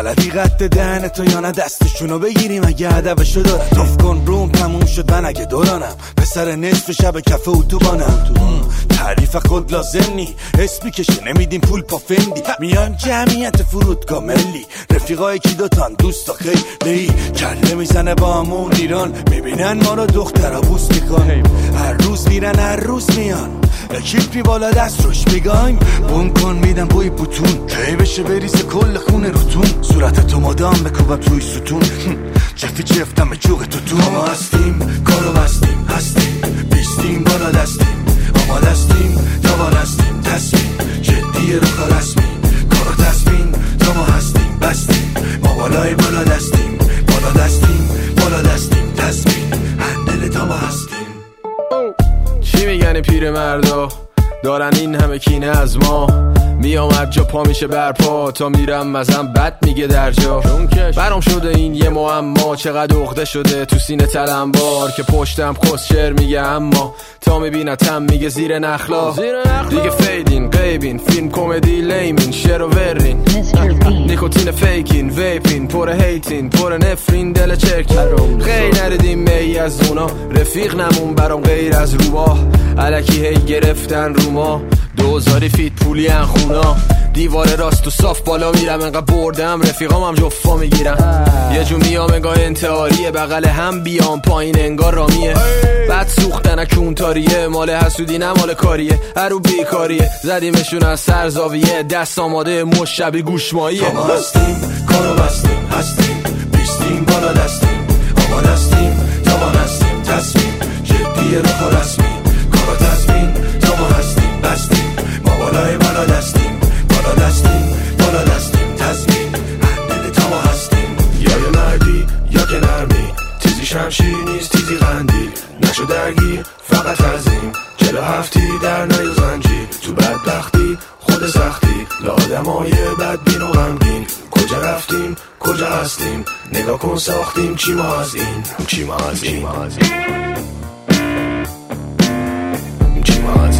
بلدی قد دهن تو یا نه دستشونو بگیریم اگه هدفشو دارن. توف کن روم تموم شد من اگه دورانم پسر نصف شب کفه اتوبانم. تعریف خود لازم نی اسمی کشه نمیدیم پول پا فندی. میان جمعیت فرودگاه ملی رفیقای کی دوتان دوستا خیلی کله میزنه با همون ایران. میبینن ما رو دخترها بوس میکن هر روز میرن هر روز میان اکیپی بالا دست روش میگایم بون کن میدم بوی بوتون کی بشه بریزه کل خونه روتون صورت تو مادام بکوبم توی ستون جفی جفتم جوغ تو ما هستیم کارو بستیم هستیم بیستیم بالا دستیم آماده استیم جوان هستیم تصمیم جدیه رو کار رسمی کارو تصمیم تا ما هستیم بستیم ما بالای بالا دستیم بالا دستیم بالا دستیم تصمیم هندل تا ما هستیم. چی میگن پیر مردا دارن این همه کینه از ما میامد جا پا میشه برپا تا میرم مزم بد میگه در جا برام شده این یه معما چقدر عقده شده تو سینه تلمبار که پشتم خسشر میگه اما تا میبینتم میگه زیر نخلا دیگه فیدین قیبین فیلم کمدی لیمین شر و ورین نیکوتین فیکین ویپین پر هیتین پر نفرین دل چرکین خیلی نردیم می از اونا رفیق نمون برام غیر از روباه الکی هی گرفتن رو ما 2000 فیت پولی ان خونا دیوار راست و صاف بالا میرم انقدر بردم رفیقام هم جفا میگیرم یه جو میام انگار انتحاریه بغل هم بیام پایین انگار رامیه بعد سوختن اکون تاریه مال حسودی نه مال کاریه هرو بیکاریه زدیمشون از سر زاویه دست آماده مشبی گوشماییه ما هستیم کارو بستیم هستیم بیستیم بالا دستیم آماده هستیم جوان هستیم تصمیم جدیه رو کار رسمی کارو تصمیم تا ما هستیم بستیم ما بالای بالا دستیم بالا دستیم بالا دستیم تصمیم هندل تا ما هستیم یا یه مردی یا که نرمی تیزی شمشیر نیست تیزی قندیل نشو درگیر فقط عظیم 47 در نیو زنجیر تو بدبختی خود سختی لآدمای بدبین و غمگین کجا رفتیم کجا هستیم نگاه کن ساختیم چی ما از این چی ما از این چی ما از